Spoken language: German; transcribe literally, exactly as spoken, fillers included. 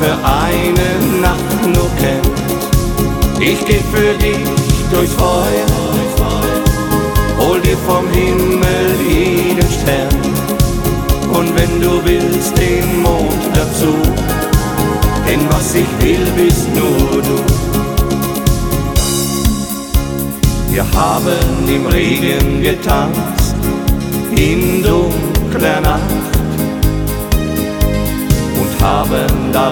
für eine Nacht nur kennt. Ich geh für dich durchs Feuer, hol dir vom Himmel jeden Stern. Und wenn du willst, den Mond dazu, denn was ich will, bist nur du. Wir haben im Regen getanzt, in dunkler Nacht, und haben da